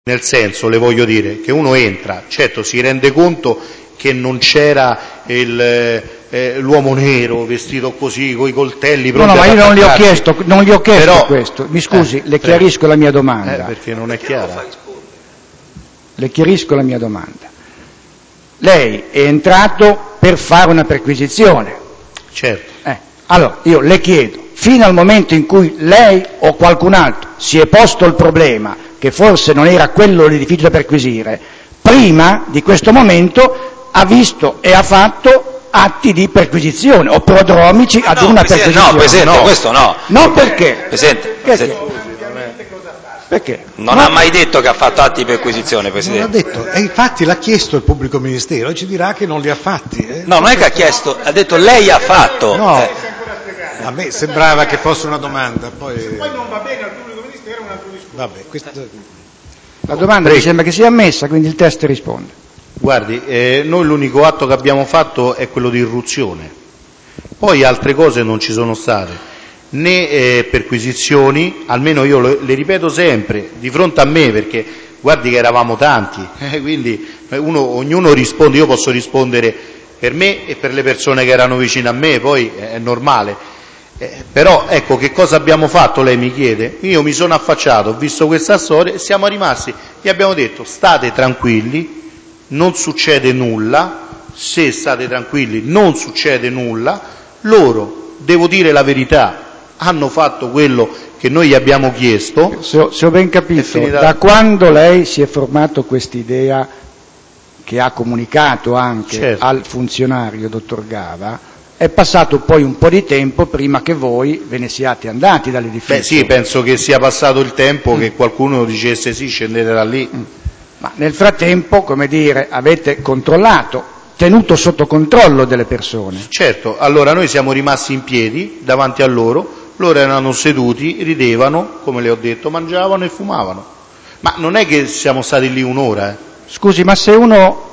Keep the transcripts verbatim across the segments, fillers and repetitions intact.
Nel senso, le voglio dire, che uno entra, certo si rende conto che non c'era il, eh, l'uomo nero vestito così, coi coltelli. No, no, ma io non gli ho chiesto, non gli ho chiesto Però, questo. Mi scusi, eh, le chiarisco prego. la mia domanda. Eh, perché non è chiara. Le chiarisco la mia domanda. Lei è entrato per fare una perquisizione. Certo. Eh, allora, io le chiedo, fino al momento in cui lei o qualcun altro si è posto il problema che forse non era quello l'edificio da perquisire, prima di questo momento ha visto e ha fatto atti di perquisizione o prodromici ad no, una Presidente, perquisizione. No, Presidente, no. questo no. No, perché? Presidente, perché? Presidente. Perché? Non Ma... ha mai detto che ha fatto atti di perquisizione, Presidente. Non ha detto, e infatti l'ha chiesto il pubblico ministero e ci dirà che non li ha fatti. Eh? No, non è che ha chiesto, ha detto lei ha fatto. No, eh. a me sembrava che fosse una domanda. Poi, poi non va bene al pubblico ministero, è un altro discorso. Vabbè, questo... La domanda Prego. mi sembra che sia ammessa, quindi il test risponde. Guardi, eh, noi l'unico atto che abbiamo fatto è quello di irruzione, poi altre cose non ci sono state, né eh, perquisizioni, almeno io le, le ripeto sempre, di fronte a me, perché guardi che eravamo tanti, eh, quindi uno, ognuno risponde, io posso rispondere per me e per le persone che erano vicine a me, poi è normale. Eh, però ecco, che cosa abbiamo fatto, lei mi chiede? Io mi sono affacciato, ho visto questa storia e siamo rimasti, gli abbiamo detto state tranquilli, non succede nulla, se state tranquilli non succede nulla, loro, devo dire la verità, hanno fatto quello che noi gli abbiamo chiesto. Se ho, se ho ben capito, finita... da quando lei si è formato quest'idea che ha comunicato anche certo. al funzionario, dottor Gava, è passato poi un po' di tempo prima che voi ve ne siate andati dall'edificio. Beh sì, penso che sia passato il tempo mm. che qualcuno dicesse sì, scendete da lì. Mm. Ma nel frattempo, come dire, avete controllato, tenuto sotto controllo delle persone. Certo, allora noi siamo rimasti in piedi davanti a loro, loro erano seduti, ridevano, come le ho detto, mangiavano e fumavano. Ma non è che siamo stati lì un'ora. Eh. Scusi, ma se uno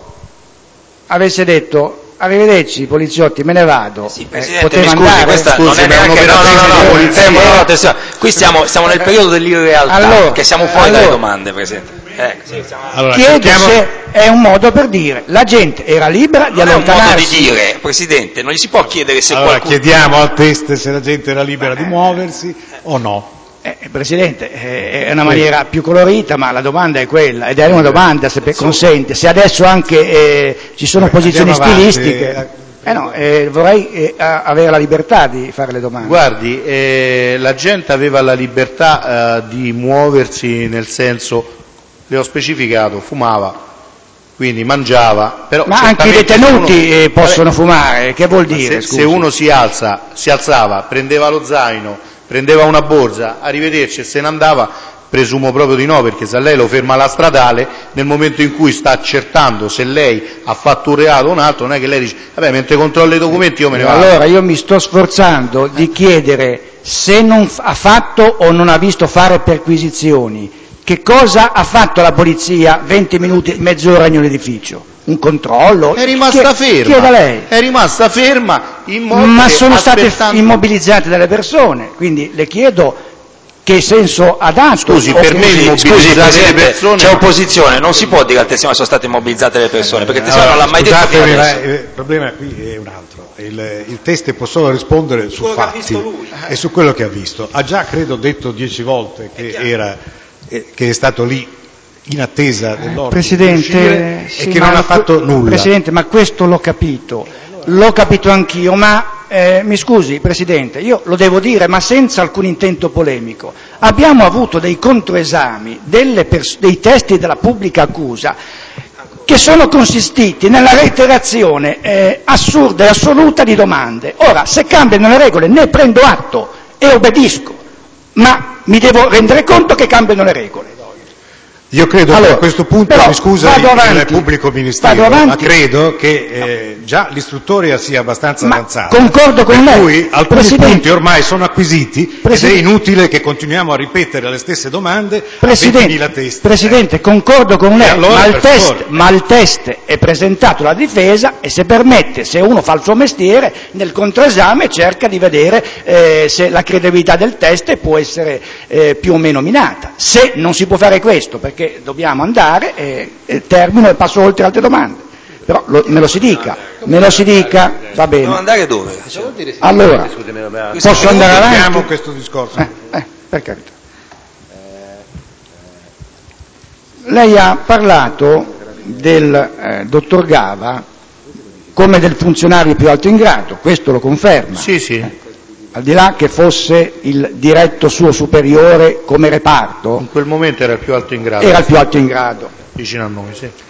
avesse detto... Arrivederci poliziotti, me ne vado. Eh sì, Presidente, eh, mi scusi, andare? questa scusi, non è neanche no, no, no, no, tempo, no, no, qui stiamo, stiamo nel periodo dell'irrealtà, allora, che siamo fuori allora, dalle domande, Presidente. Eh, sì, siamo... allora, Chiedo cerchiamo... se è un modo per dire, la gente era libera di non allontanarsi. È un modo di dire, Presidente, non gli si può chiedere se allora, qualcuno... chiediamo al test se la gente era libera di muoversi o no. Eh, Presidente, eh, è una maniera più colorita, ma la domanda è quella, ed è una domanda, se consente, se adesso anche eh, ci sono Beh, posizioni stilistiche... Avanti. Eh no, eh, vorrei eh, avere la libertà di fare le domande. Guardi, eh, la gente aveva la libertà eh, di muoversi, nel senso, le ho specificato, fumava, quindi mangiava. Però ma anche i detenuti uno, eh, possono vabbè, fumare, che vuol dire? Se, se uno si alza, si alzava, prendeva lo zaino, prendeva una borsa, arrivederci e se ne andava, presumo proprio di no, perché se lei lo ferma alla stradale, nel momento in cui sta accertando se lei ha fatto un reato o un altro, non è che lei dice, vabbè, mentre controllo i documenti io me ne vado. Allora io mi sto sforzando di chiedere se non ha fatto o non ha visto fare perquisizioni, che cosa ha fatto la polizia venti minuti, mezz'ora in un edificio? Un controllo? È rimasta Chie- ferma. Chieda lei. È rimasta ferma, immobile, ma sono aspettando... state immobilizzate delle persone, quindi le chiedo che senso ha dato. Scusi, per me immobilizzate le persone... C'è opposizione, non si può dire al testimone sono state immobilizzate le persone, perché il testimone allora, non l'ha mai detto fino adesso. Il problema qui è un altro, il, il test può solo rispondere su fatti e su quello che ha visto. Ha già, credo, detto dieci volte che, era, eh, che è stato lì in attesa dell'ordine Presidente, sì, e che non ha fatto nulla. Presidente, ma questo l'ho capito, l'ho capito anch'io, ma eh, mi scusi Presidente, io lo devo dire, ma senza alcun intento polemico. Abbiamo avuto dei controesami delle pers- dei testi della pubblica accusa che sono consistiti nella reiterazione eh, assurda e assoluta di domande. Ora, se cambiano le regole ne prendo atto e obbedisco, ma mi devo rendere conto che cambiano le regole. Io credo allora, che a questo punto, mi scusa il, il pubblico ministero, ma credo che eh, già l'istruttoria sia abbastanza ma avanzata. Concordo con per lei. cui alcuni Presidente, punti ormai sono acquisiti Presidente, ed è inutile che continuiamo a ripetere le stesse domande Presidente, a ventimila testi. Presidente, eh. concordo con lei, allora, ma, il test, favore. ma il test è presentato alla difesa e se permette, se uno fa il suo mestiere, nel controesame cerca di vedere eh, se la credibilità del test può essere eh, più o meno minata. Se non si può fare questo, perché perché dobbiamo andare e, e termino e passo oltre altre domande. Però lo, me lo si dica, me lo si dica, va bene. Devo andare dove? Allora, posso andare avanti? Chiudiamo questo discorso. Eh, eh, per carità. Lei ha parlato del eh, dottor Gava come del funzionario più alto in grado, questo lo conferma. Sì, sì. Eh, al di là che fosse il diretto suo superiore come reparto. In quel momento era il più alto in grado. Era il più alto in grado. Vicino a noi, sì.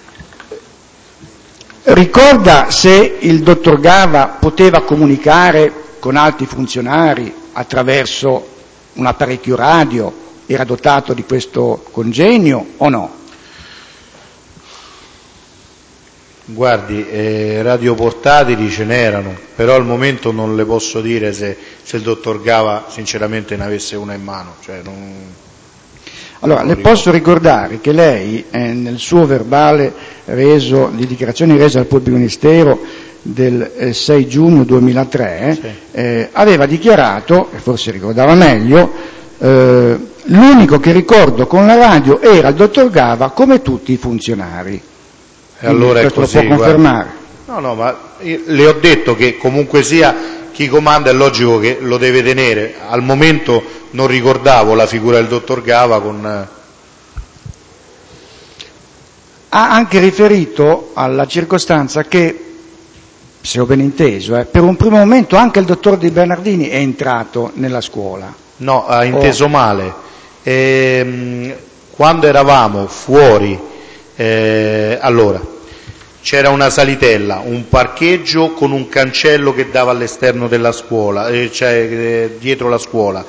Ricorda se il dottor Gava poteva comunicare con altri funzionari attraverso un apparecchio radio, era dotato di questo congegno o no? Guardi, eh, radioportatili ce n'erano, però al momento non le posso dire se, se il dottor Gava sinceramente ne avesse una in mano. Cioè non... Allora, le posso ricordare che lei eh, nel suo verbale reso, di dichiarazioni rese al pubblico ministero del eh, sei giugno duemilatré, sì. eh, aveva dichiarato, e forse ricordava meglio, eh, l'unico che ricordo con la radio era il dottor Gava come tutti i funzionari. E allora questo è così, lo può confermare? Guarda. No, no, ma io le ho detto che comunque sia chi comanda è logico che lo deve tenere. Al momento non ricordavo la figura del dottor Gava con... Ha anche riferito alla circostanza che, se ho ben inteso, eh, per un primo momento anche il dottor Di Bernardini è entrato nella scuola. No, ha inteso oh. male. Ehm, quando eravamo fuori, eh, allora, c'era una salitella, un parcheggio con un cancello che dava all'esterno della scuola, eh, cioè eh, dietro la scuola.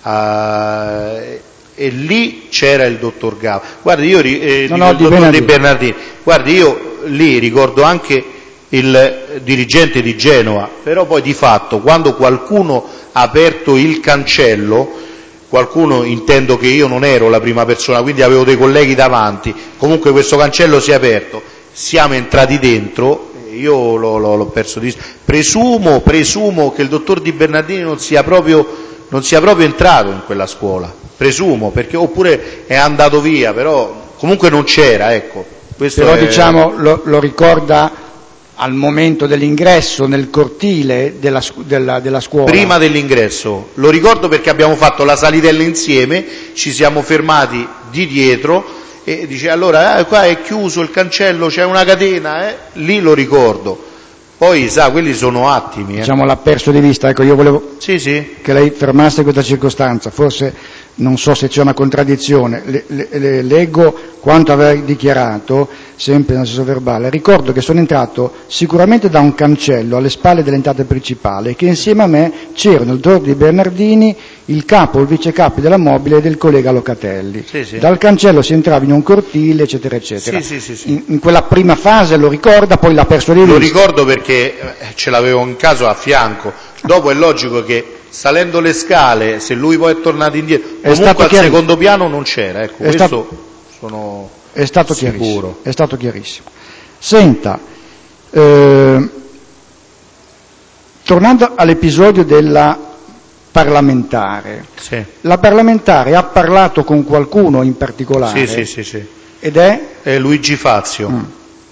Eh, e lì c'era il dottor Gava. Guardi, io eh, no, dico, no, il Di dottor Bernardini. Di Bernardini. Guardi, io lì ricordo anche il dirigente di Genova, però poi di fatto quando qualcuno ha aperto il cancello, qualcuno, intendo che io non ero la prima persona, quindi avevo dei colleghi davanti, comunque questo cancello si è aperto, siamo entrati dentro, io l'ho, l'ho, l'ho perso di vista. Presumo, presumo che il dottor Di Bernardini non sia proprio, non sia proprio entrato in quella scuola, presumo, perché oppure è andato via, però comunque non c'era, ecco. Questo però è... diciamo lo, lo ricorda al momento dell'ingresso nel cortile della, della, della scuola? Prima dell'ingresso, lo ricordo perché abbiamo fatto la salitella insieme, ci siamo fermati di dietro e dice allora eh, qua è chiuso il cancello, c'è una catena, eh? Lì lo ricordo. Poi sa, quelli sono attimi. Eh. Diciamo l'ha perso di vista, ecco io volevo sì, sì. che lei fermasse questa circostanza, forse non so se c'è una contraddizione, le, le, le leggo quanto aveva dichiarato, sempre nel stesso verbale. Ricordo che sono entrato sicuramente da un cancello alle spalle dell'entrata principale e che insieme a me c'erano il dottor Di Bernardini, il capo, il vice capo della mobile e del collega Locatelli. Sì, sì. Dal cancello si entrava in un cortile, eccetera, eccetera. Sì, sì, sì, sì. In, in quella prima fase lo ricorda, poi l'ha perso di vista. Lo ricordo perché ce l'avevo in caso a fianco. Dopo è logico che salendo le scale, se lui poi è tornato indietro, è comunque al secondo piano non c'era, ecco, è questo stato, sono è stato sicuro. Chiarissimo, è stato chiarissimo. Senta, eh, tornando all'episodio della parlamentare, sì. La parlamentare ha parlato con qualcuno in particolare? Sì, sì, sì, sì. Ed è? È Luigi Fazio. Mm.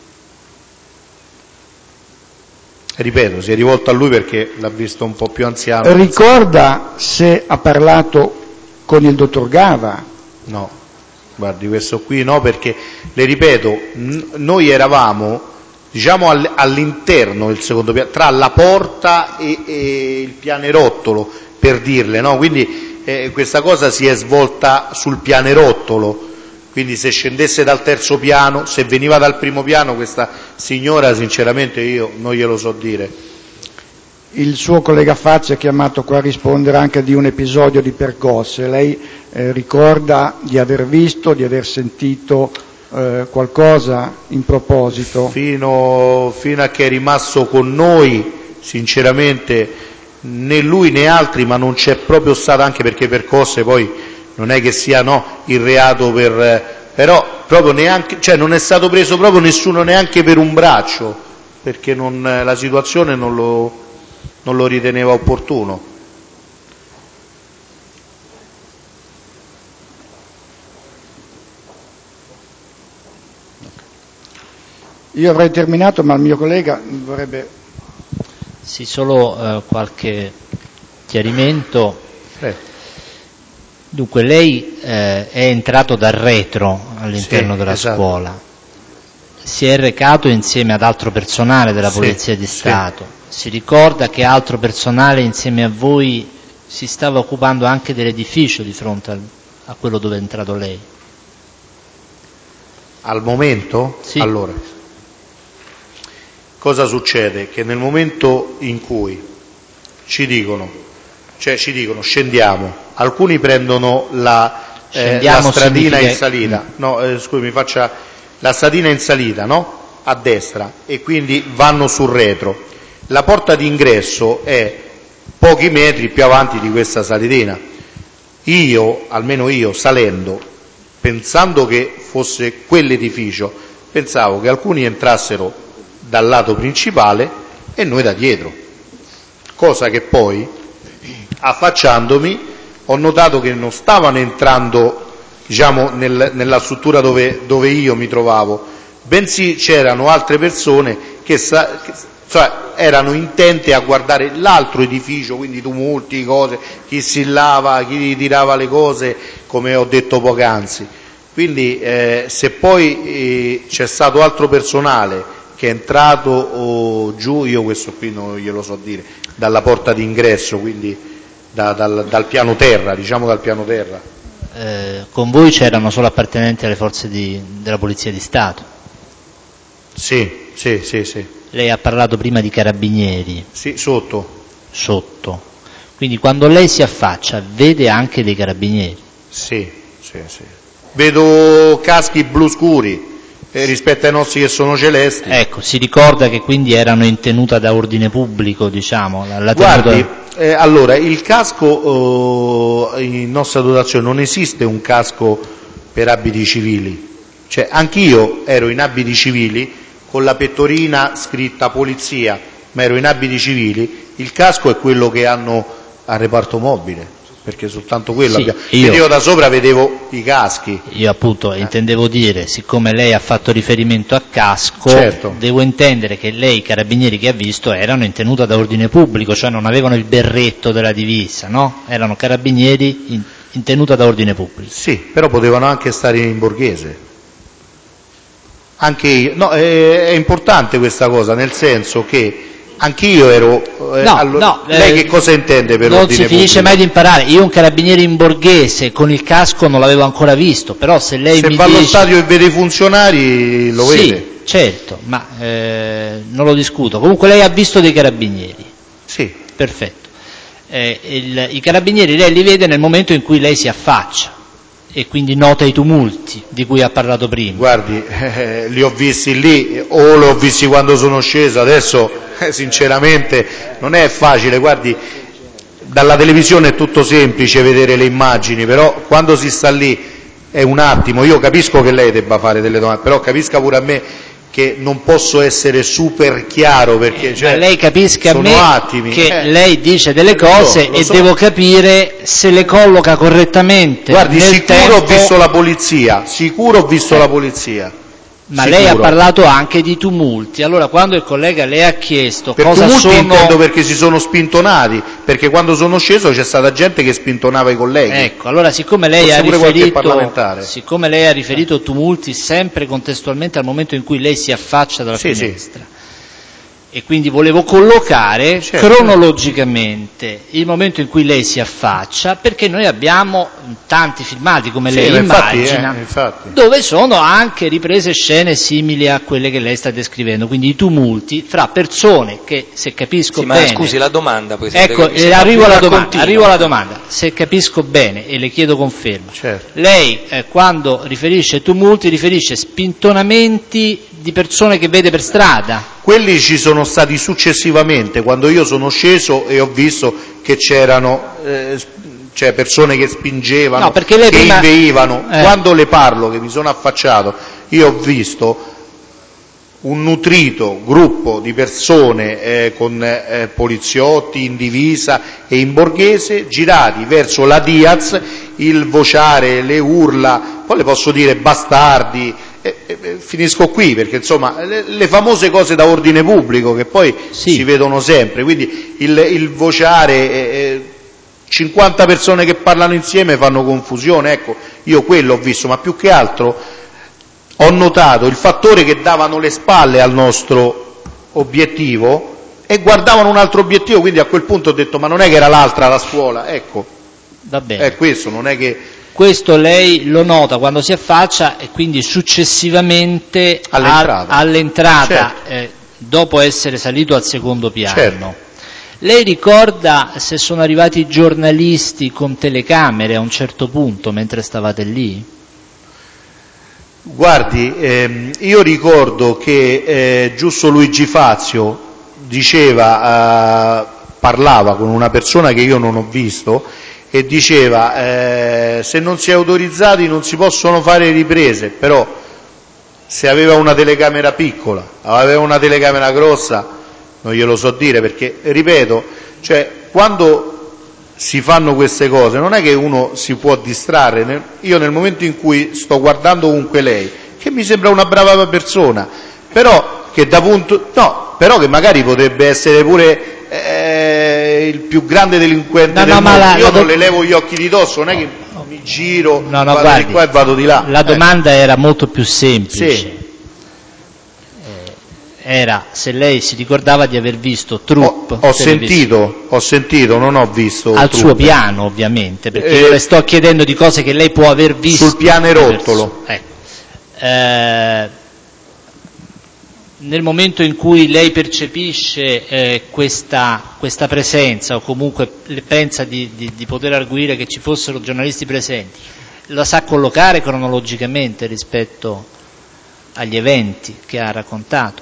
Ripeto, si è rivolto a lui perché l'ha visto un po' più anziano. Ricorda se ha parlato con il dottor Gava? No, guardi, questo qui no, perché, le ripeto, n- noi eravamo, diciamo, all- all'interno del secondo piano, tra la porta e, e il pianerottolo, per dirle, no? Quindi eh, questa cosa si è svolta sul pianerottolo. Quindi se scendesse dal terzo piano, se veniva dal primo piano, questa signora sinceramente io non glielo so dire. Il suo collega Fazio è chiamato qua a rispondere anche di un episodio di percosse. Lei eh, ricorda di aver visto, di aver sentito eh, qualcosa in proposito? Fino, fino a che è rimasto con noi, sinceramente, né lui né altri, ma non c'è proprio stato, anche perché percosse poi non è che sia no, il reato per, però proprio neanche, cioè non è stato preso proprio nessuno neanche per un braccio, perché non, la situazione non lo, non lo riteneva opportuno. Io avrei terminato, ma il mio collega vorrebbe... Sì, solo eh, qualche chiarimento. Eh. Dunque, lei eh, è entrato dal retro all'interno Sì, della esatto. scuola, si è recato insieme ad altro personale della Sì, Polizia di sì. Stato, si ricorda che altro personale insieme a voi si stava occupando anche dell'edificio di fronte al, a quello dove è entrato lei? Al momento? Sì. Allora, cosa succede? Che nel momento in cui ci dicono, cioè ci dicono scendiamo, alcuni prendono la, eh, la stradina significa... in salita, mm. no, eh, scusi, mi faccia la stradina in salita, no? A destra, e quindi vanno sul retro. La porta d'ingresso è pochi metri più avanti di questa salitina. Io, almeno io, salendo, pensando che fosse quell'edificio, pensavo che alcuni entrassero dal lato principale e noi da dietro, cosa che poi, affacciandomi, ho notato che non stavano entrando, diciamo, nel, nella struttura dove, dove io mi trovavo, bensì c'erano altre persone che, sa, che cioè, erano intente a guardare l'altro edificio, quindi tumulti, cose, chi sillava, chi tirava le cose, come ho detto poc'anzi. Quindi eh, se poi eh, c'è stato altro personale che è entrato oh, giù, io questo qui non glielo so dire, dalla porta d'ingresso, quindi da, dal, dal piano terra, diciamo dal piano terra. Eh, con voi c'erano solo appartenenti alle forze di, della Polizia di Stato? Sì, sì, sì, sì. Lei ha parlato prima di carabinieri. Sì, sotto. Sotto. Quindi quando lei si affaccia vede anche dei carabinieri? Sì, sì, sì. Vedo caschi blu scuri eh, rispetto ai nostri che sono celesti. Ecco, si ricorda che quindi erano in tenuta da ordine pubblico, diciamo? La, la Guardi, tenuta... eh, allora, il casco eh, in nostra dotazione non esiste un casco per abiti civili. Cioè, anch'io ero in abiti civili con la pettorina scritta polizia, ma ero in abiti civili, il casco è quello che hanno al reparto mobile, perché soltanto quello Sì, abbiamo. io, io da sopra vedevo i caschi. Io appunto eh. intendevo dire, siccome lei ha fatto riferimento a casco, certo. devo intendere che lei, i carabinieri che ha visto, erano in tenuta da ordine pubblico, cioè non avevano il berretto della divisa, no? Erano carabinieri in, in tenuta da ordine pubblico. Sì, però potevano anche stare in borghese. Anche io, no, è, è importante questa cosa, nel senso che anch'io ero. Eh, no, allo, no, lei eh, che cosa intende per non ordine si finisce pubblico? mai di imparare. Io un carabiniere in borghese con il casco non l'avevo ancora visto, però se lei se mi va dice... allo stadio e vede i funzionari lo sì, vede. Certo, ma eh, non lo discuto. Comunque lei ha visto dei carabinieri. Sì. Perfetto. Eh, il, i carabinieri lei li vede nel momento in cui lei si affaccia e quindi nota i tumulti di cui ha parlato prima. Guardi, eh, li ho visti lì o li ho visti quando sono sceso, adesso eh, sinceramente non è facile, guardi, dalla televisione è tutto semplice vedere le immagini, però quando si sta lì è un attimo, io capisco che lei debba fare delle domande, però capisca pure a me che non posso essere super chiaro perché eh, cioè, ma lei capisca a me attimi. che eh, lei dice delle cose so, e so. devo capire se le colloca correttamente. Guardi, nel sicuro tempo... ho visto la polizia, sicuro ho visto eh. la polizia. Ma sicuro. lei ha parlato anche di tumulti, allora quando il collega le ha chiesto per cosa tumulti sono... intendo perché si sono spintonati, perché quando sono sceso c'è stata gente che spintonava i colleghi. Ecco, allora siccome lei, ha riferito, siccome lei ha riferito tumulti sempre contestualmente al momento in cui lei si affaccia dalla sì, finestra, sì. E quindi volevo collocare certo. cronologicamente il momento in cui lei si affaccia, perché noi abbiamo tanti filmati, come sì, lei infatti, immagina, eh, infatti. dove sono anche riprese scene simili a quelle che lei sta descrivendo, quindi i tumulti fra persone che, se capisco sì, bene... Ma scusi, la domanda, Presidente. Ecco, eh, arrivo, alla domanda, arrivo alla domanda, se capisco bene, e le chiedo conferma, certo. lei eh, quando riferisce tumulti riferisce spintonamenti di persone che vede per strada? Quelli ci sono stati successivamente, quando io sono sceso e ho visto che c'erano eh, cioè persone che spingevano, no, perché lei che prima... inveivano. Eh. Quando le parlo, che mi sono affacciato, io ho visto un nutrito gruppo di persone eh, con eh, poliziotti in divisa e in borghese girati verso la Diaz, il vociare, le urla, poi le posso dire bastardi, E, e, finisco qui, perché insomma le, le famose cose da ordine pubblico che poi sì. si vedono sempre, quindi il, il vociare, eh, cinquanta persone che parlano insieme fanno confusione, ecco, io quello ho visto, ma più che altro ho notato il fattore che davano le spalle al nostro obiettivo e guardavano un altro obiettivo, quindi a quel punto ho detto ma non è che era l'altra la scuola, ecco, va bene. È questo, non è che... Questo lei lo nota quando si affaccia e quindi successivamente all'entrata, a, all'entrata certo. eh, dopo essere salito al secondo piano. Certo. Lei ricorda se sono arrivati i giornalisti con telecamere a un certo punto mentre stavate lì? Guardi, ehm, io ricordo che eh, Giusto Luigi Fazio diceva, eh, parlava con una persona che io non ho visto e diceva eh, se non si è autorizzati non si possono fare riprese, però se aveva una telecamera piccola, aveva una telecamera grossa, non glielo so dire, perché ripeto, cioè quando si fanno queste cose non è che uno si può distrarre. Io nel momento in cui sto guardando comunque lei, che mi sembra una brava persona, però che da punto no, però che magari potrebbe essere pure eh, il più grande delinquente no, del no, mondo, la, io la non do... le levo gli occhi di dosso, non è che mi giro, no, no, vado guardi, di qua e vado di là. La eh. domanda era molto più semplice. Sì. Era se lei si ricordava di aver visto troupe. Ho, ho sentito, ho sentito, non ho visto al troupe. suo piano ovviamente, perché eh, io le sto chiedendo di cose che lei può aver visto sul pianerottolo. Ecco. Eh, nel momento in cui lei percepisce eh, questa, questa presenza o comunque pensa di, di, di poter arguire che ci fossero giornalisti presenti, la sa collocare cronologicamente rispetto agli eventi che ha raccontato?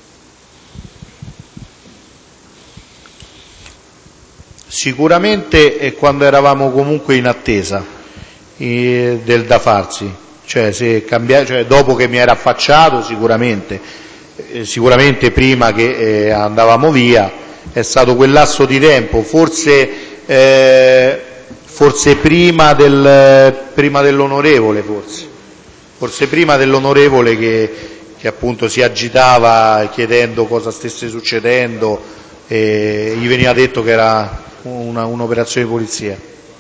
Sicuramente è quando eravamo comunque in attesa eh, del da farsi, cioè, se cambia, cioè dopo che mi era affacciato sicuramente, eh, sicuramente prima che eh, andavamo via, è stato quel lasso di tempo, forse, eh, forse prima, del, prima dell'onorevole, forse, forse prima dell'onorevole che, che appunto si agitava chiedendo cosa stesse succedendo, e gli veniva detto che era Una, un'operazione di polizia.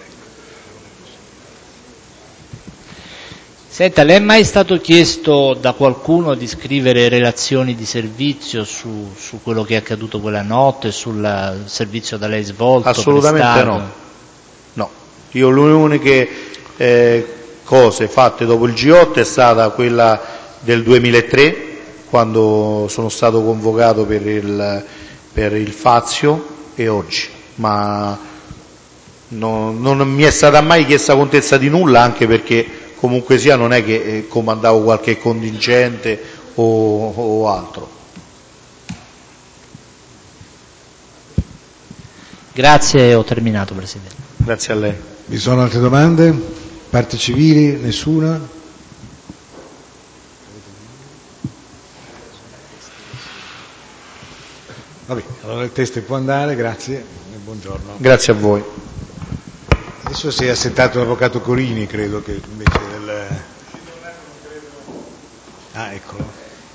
Senta, le è mai stato chiesto da qualcuno di scrivere relazioni di servizio su, su quello che è accaduto quella notte, sul servizio da lei svolto? Assolutamente no. No, io le uniche eh, cose fatte dopo il G otto è stata quella del duemilatré, quando sono stato convocato per il, per il Fazio, e oggi. Ma no, non mi è stata mai chiesta contezza di nulla, anche perché comunque sia non è che eh, comandavo qualche contingente o, o altro. Grazie, ho terminato, Presidente. Grazie a lei. Vi sono altre domande? Parti civili? Nessuna? Vabbè, allora il test può andare, grazie e buongiorno. Grazie a voi. Adesso si è assentato l'avvocato Corini, credo che invece del... Ah, eccolo.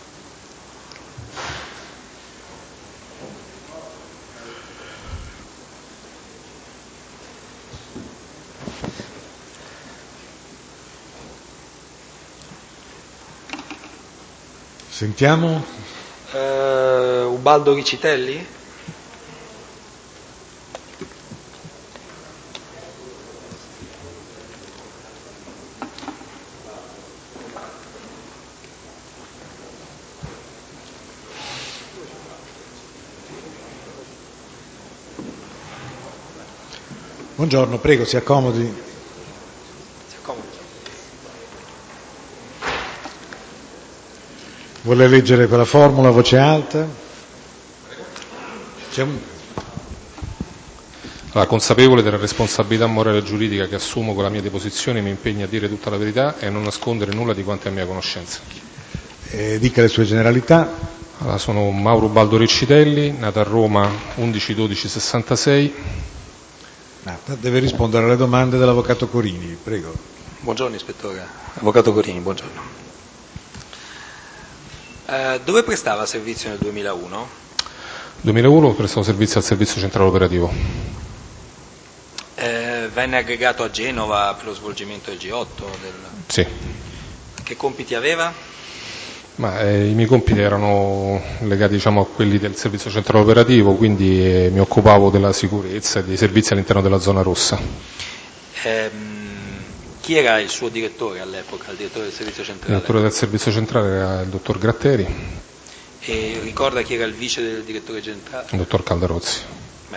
Sentiamo. Uh, Ubaldo Ricitelli? Buongiorno, prego, si accomodi. Si accomodi. Vuole leggere quella formula a voce alta? C'è un... Allora, consapevole della responsabilità morale e giuridica che assumo con la mia deposizione, mi impegno a dire tutta la verità e a non nascondere nulla di quanto è a mia conoscenza. Eh, dica le sue generalità. Allora, sono Mauro Ubaldo Riccitelli, nato a Roma undici dodici sessantasei. Nata. Deve rispondere alle domande dell'avvocato Corini, prego. Buongiorno ispettore. Avvocato Corini, buongiorno. Uh, dove prestava servizio nel duemilauno? duemilauno prestavo servizio al servizio centrale operativo. Eh, venne aggregato a Genova per lo svolgimento del G otto? Del... Sì. Che compiti aveva? Ma, eh, i miei compiti erano legati, diciamo, a quelli del servizio centrale operativo, quindi eh, mi occupavo della sicurezza e dei servizi all'interno della zona rossa. Ehm, chi era il suo direttore all'epoca, il direttore del servizio centrale? Il direttore del servizio centrale era il dottor Gratteri. E ricorda chi era il vice del direttore centrale? Il dottor Caldarozzi.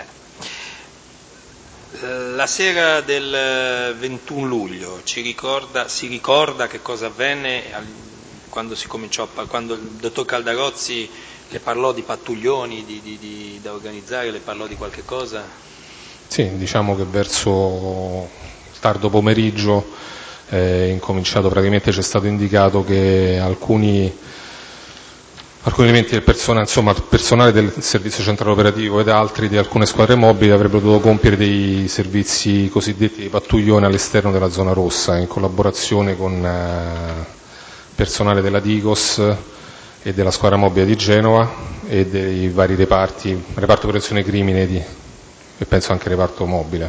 La sera del ventuno luglio ci ricorda, si ricorda che cosa avvenne quando, si cominciò a, quando il dottor Caldarozzi le parlò di pattuglioni di, di, di, da organizzare, le parlò di qualche cosa? Sì, diciamo che verso tardo pomeriggio è incominciato, praticamente c'è stato indicato che alcuni Alcuni elementi del personale, insomma, personale del servizio centrale operativo ed altri di alcune squadre mobili avrebbero dovuto compiere dei servizi cosiddetti di pattuglione all'esterno della zona rossa, in collaborazione con eh, personale della Digos e della squadra mobile di Genova e dei vari reparti, reparto prevenzione crimine di, e penso anche reparto mobile.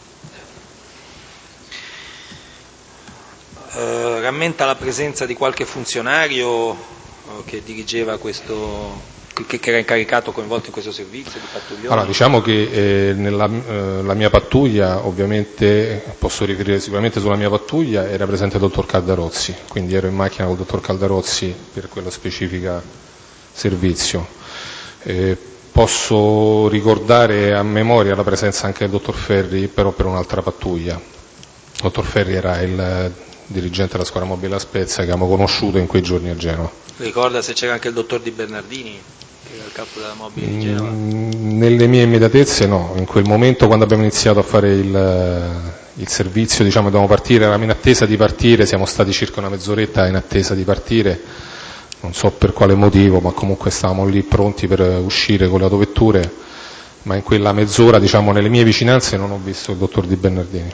Uh, rammenta la presenza di qualche funzionario che dirigeva questo, che era incaricato, coinvolto in questo servizio di pattuglione? Allora, diciamo che eh, nella eh, la mia pattuglia, ovviamente posso riferire sicuramente sulla mia pattuglia, era presente il dottor Caldarozzi, quindi ero in macchina con il dottor Caldarozzi per quello specifico servizio. Eh, posso ricordare a memoria la presenza anche del dottor Ferri, però per un'altra pattuglia. Il dottor Ferri era il dirigente della squadra mobile a Spezia che abbiamo conosciuto in quei giorni a Genova. Ricorda se c'era anche il dottor Di Bernardini, che era il capo della mobile di Genova? Mm, nelle mie immediatezze no, in quel momento quando abbiamo iniziato a fare il, il servizio, diciamo, dovevamo partire, eravamo in attesa di partire, siamo stati circa una mezz'oretta in attesa di partire, non so per quale motivo, ma comunque stavamo lì pronti per uscire con le autovetture, ma in quella mezz'ora, diciamo, nelle mie vicinanze non ho visto il dottor Di Bernardini.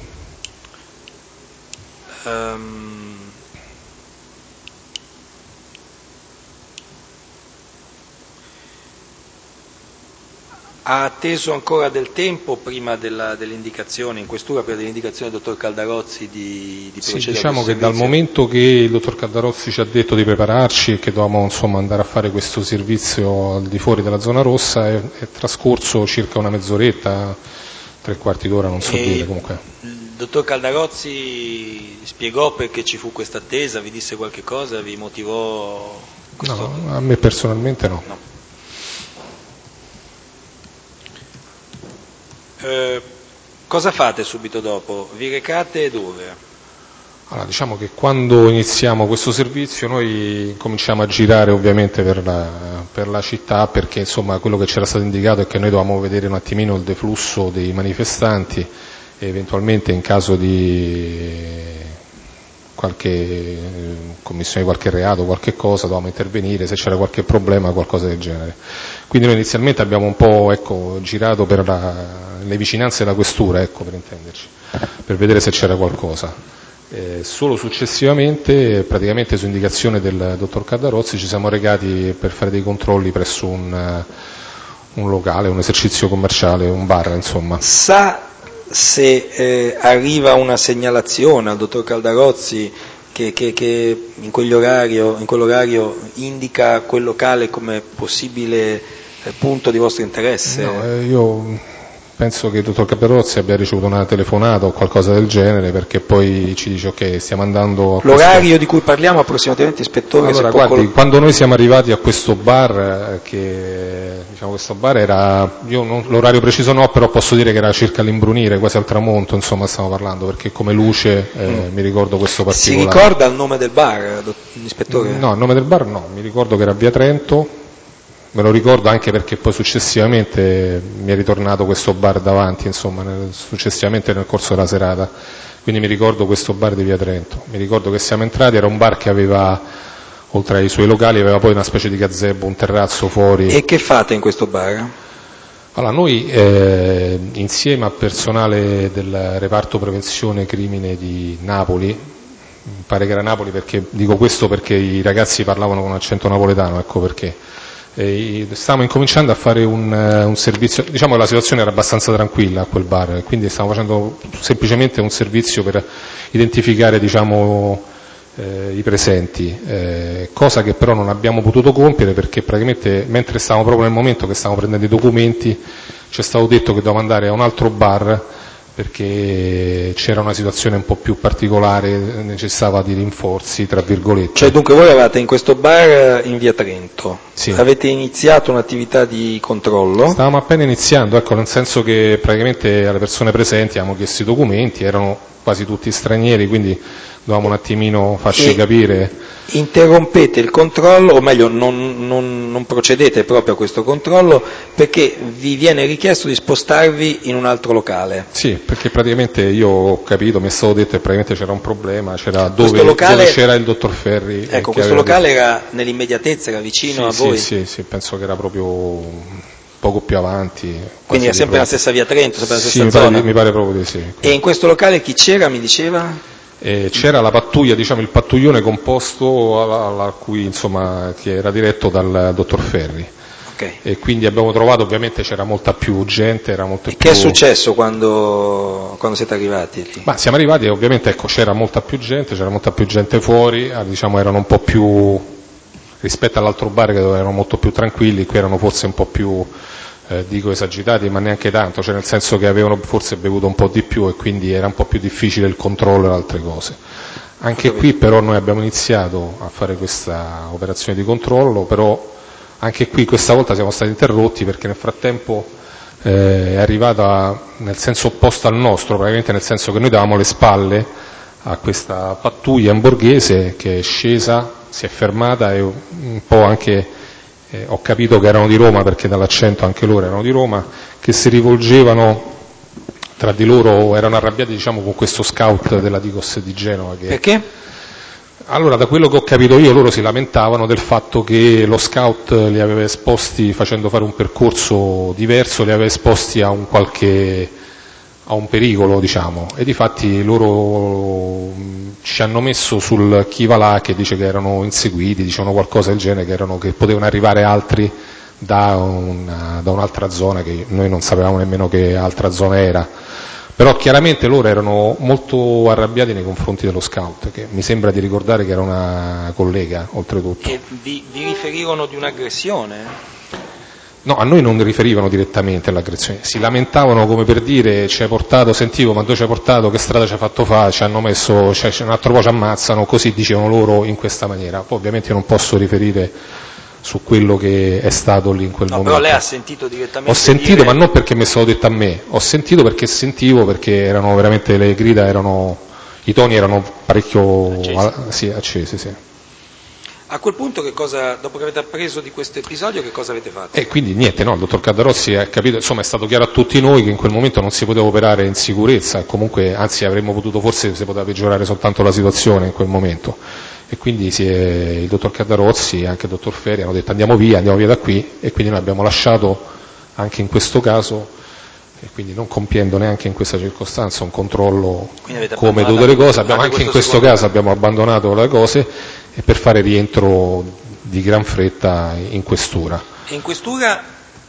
Um... Ha atteso ancora del tempo prima della, delle indicazioni, in questura per le indicazioni del dottor Caldarozzi di, di procedere? Sì, diciamo che servizio? Dal momento che il dottor Caldarozzi ci ha detto di prepararci e che dovevamo, insomma, andare a fare questo servizio al di fuori della zona rossa, è, è trascorso circa una mezz'oretta, tre quarti d'ora, non so e dire comunque. Il dottor Caldarozzi spiegò perché ci fu questa attesa, vi disse qualche cosa, vi motivò questo? No, a me personalmente no. no. Eh, cosa fate subito dopo? Vi recate dove? Allora, diciamo che quando iniziamo questo servizio noi cominciamo a girare ovviamente per la, per la città, perché insomma quello che c'era stato indicato è che noi dovevamo vedere un attimino il deflusso dei manifestanti e eventualmente in caso di qualche commissione di qualche reato, qualche cosa, dovevamo intervenire se c'era qualche problema, qualcosa del genere. Quindi noi inizialmente abbiamo un po', ecco, girato per la, le vicinanze della questura, ecco, per intenderci, per vedere se c'era qualcosa. Eh, solo successivamente, praticamente su indicazione del dottor Caldarozzi, ci siamo recati per fare dei controlli presso un, un locale, un esercizio commerciale, un bar, insomma. Sa se eh, arriva una segnalazione al dottor Caldarozzi che, che, che in, quell'orario, in quell'orario indica quel locale come possibile eh, punto di vostro interesse? No, eh, io penso che il dottor Caldarozzi abbia ricevuto una telefonata o qualcosa del genere, perché poi ci dice ok, stiamo andando a l'orario questo... di cui parliamo approssimatamente, ispettore? Allora, guardi, col... quando noi siamo arrivati a questo bar, che diciamo questo bar era, io non, l'orario preciso no, però posso dire che era circa all'imbrunire, quasi al tramonto, insomma stiamo parlando, perché come luce eh, mm. mi ricordo questo particolare. Si ricorda il nome del bar, ispettore? No, il nome del bar no, mi ricordo che era via Trento. Me lo ricordo anche perché poi successivamente mi è ritornato questo bar davanti, insomma, nel, successivamente nel corso della serata, quindi mi ricordo questo bar di via Trento. Mi ricordo che siamo entrati, era un bar che aveva, oltre ai suoi locali, aveva poi una specie di gazebo, un terrazzo fuori. E che fate in questo bar? Allora, noi eh, insieme al personale del reparto prevenzione crimine di Napoli, mi pare che era Napoli, perché dico questo perché i ragazzi parlavano con accento napoletano, ecco perché. E stavamo incominciando a fare un, un servizio, diciamo che la situazione era abbastanza tranquilla a quel bar, quindi stavamo facendo semplicemente un servizio per identificare, diciamo, eh, i presenti, eh, cosa che però non abbiamo potuto compiere perché praticamente mentre stavamo proprio nel momento che stavamo prendendo i documenti ci è stato detto che dovevamo andare a un altro bar perché c'era una situazione un po' più particolare, necessitava di rinforzi, tra virgolette. Cioè dunque voi eravate in questo bar in via Trento, sì. Avete iniziato un'attività di controllo? Stavamo appena iniziando, ecco, nel senso che praticamente alle persone presenti avevamo chiesto i documenti, erano quasi tutti stranieri, quindi dovevamo un attimino farci e capire. Interrompete il controllo, o meglio non, non, non procedete proprio a questo controllo perché vi viene richiesto di spostarvi in un altro locale. Sì, perché praticamente io ho capito, mi è stato detto che praticamente c'era un problema, c'era dove, locale, dove c'era il dottor Ferri. Ecco, questo locale detto... era nell'immediatezza, era vicino sì, a voi? Sì, sì, sì, penso che era proprio poco più avanti. Quindi era sempre la stessa via Trento, sempre la stessa sì, zona? Mi pare, mi pare proprio di sì. E in questo locale chi c'era, mi diceva? Eh, c'era la pattuglia, diciamo il pattuglione composto alla, alla cui, insomma, che era diretto dal dottor Ferri. Okay. E quindi abbiamo trovato, ovviamente c'era molta più gente, era molto e più... Che è successo quando, quando siete arrivati lì? Ma siamo arrivati e ovviamente ecco, c'era molta più gente, c'era molta più gente fuori, diciamo erano un po' più, rispetto all'altro bar che erano molto più tranquilli, qui erano forse un po' più... Eh, dico esagitati, ma neanche tanto, cioè nel senso che avevano forse bevuto un po' di più e quindi era un po' più difficile il controllo e altre cose. Anche qui però noi abbiamo iniziato a fare questa operazione di controllo, però anche qui questa volta siamo stati interrotti perché nel frattempo eh, è arrivata nel senso opposto al nostro, praticamente nel senso che noi davamo le spalle a questa pattuglia in borghese che è scesa, si è fermata e un po' anche... Eh, ho capito che erano di Roma perché dall'accento anche loro erano di Roma, che si rivolgevano tra di loro, erano arrabbiati diciamo con questo scout della Digos di Genova. Che... Perché? Allora da quello che ho capito io loro si lamentavano del fatto che lo scout li aveva esposti, facendo fare un percorso diverso, li aveva esposti a un qualche... a un pericolo, diciamo, e difatti loro ci hanno messo sul chi va là che dice che erano inseguiti, dicevano qualcosa del genere, che, erano, che potevano arrivare altri da, una, da un'altra zona, che noi non sapevamo nemmeno che altra zona era, però chiaramente loro erano molto arrabbiati nei confronti dello scout, che mi sembra di ricordare che era una collega, oltretutto. E vi, vi riferirono di un'aggressione? No, a noi non riferivano direttamente all'aggressione, si lamentavano come per dire ci hai portato, sentivo, ma dove ci hai portato, che strada ci hai fatto fare, ci hanno messo, cioè, un altro po' ci ammazzano, così dicevano loro in questa maniera. Poi ovviamente io non posso riferire su quello che è stato lì in quel no, momento. Però lei ha sentito direttamente Ho sentito, dire... ma non perché mi è stato detto a me, ho sentito perché sentivo, perché erano veramente, le grida erano, i toni erano parecchio accesi, sì, accesi, sì. A quel punto che cosa, dopo che avete appreso di questo episodio, che cosa avete fatto? E quindi niente, no, il dottor Caldarozzi ha capito, insomma è stato chiaro a tutti noi che in quel momento non si poteva operare in sicurezza, comunque anzi avremmo potuto, forse si poteva peggiorare soltanto la situazione in quel momento. E quindi si è, il dottor Caldarozzi e anche il dottor Ferri hanno detto andiamo via, andiamo via da qui, e quindi noi abbiamo lasciato anche in questo caso, e quindi non compiendo neanche in questa circostanza un controllo come tutte le cose, abbiamo, anche in questo caso abbiamo abbandonato le cose e per fare rientro di gran fretta in questura. E in questura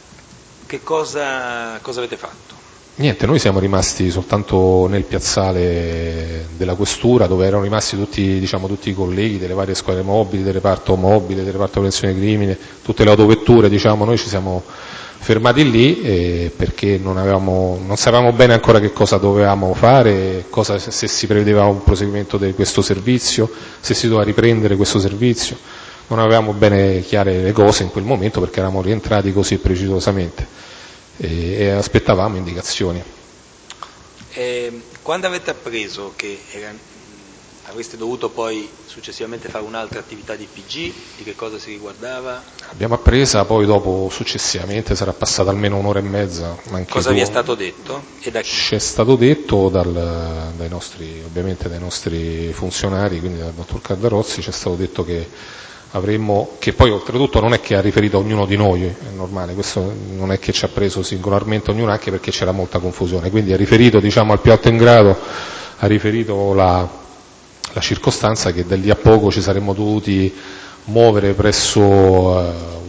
che cosa, cosa avete fatto? Niente, noi siamo rimasti soltanto nel piazzale della questura, dove erano rimasti tutti, diciamo, tutti i colleghi delle varie squadre mobili, del reparto mobile, del reparto prevenzione crimine, tutte le autovetture, diciamo, noi ci siamo fermati lì eh, perché non, avevamo, non sapevamo bene ancora che cosa dovevamo fare, cosa, se si prevedeva un proseguimento di questo servizio, se si doveva riprendere questo servizio, non avevamo bene chiare le cose in quel momento perché eravamo rientrati così precisamente e, e aspettavamo indicazioni. Eh, quando avete appreso che era, avreste dovuto poi successivamente fare un'altra attività di P G, di che cosa si riguardava? Abbiamo appresa, poi dopo successivamente sarà passata almeno un'ora e mezza. Anche cosa tu, vi è stato detto? E da chi? Ci è stato detto dal, dai nostri, ovviamente dai nostri funzionari, quindi dal dottor Caldarozzi, ci è stato detto che avremmo, che poi oltretutto non è che ha riferito a ognuno di noi, è normale, questo non è che ci ha preso singolarmente ognuno, anche perché c'era molta confusione, quindi ha riferito, diciamo, al più alto in grado, ha riferito la la circostanza che da lì a poco ci saremmo dovuti muovere presso uh,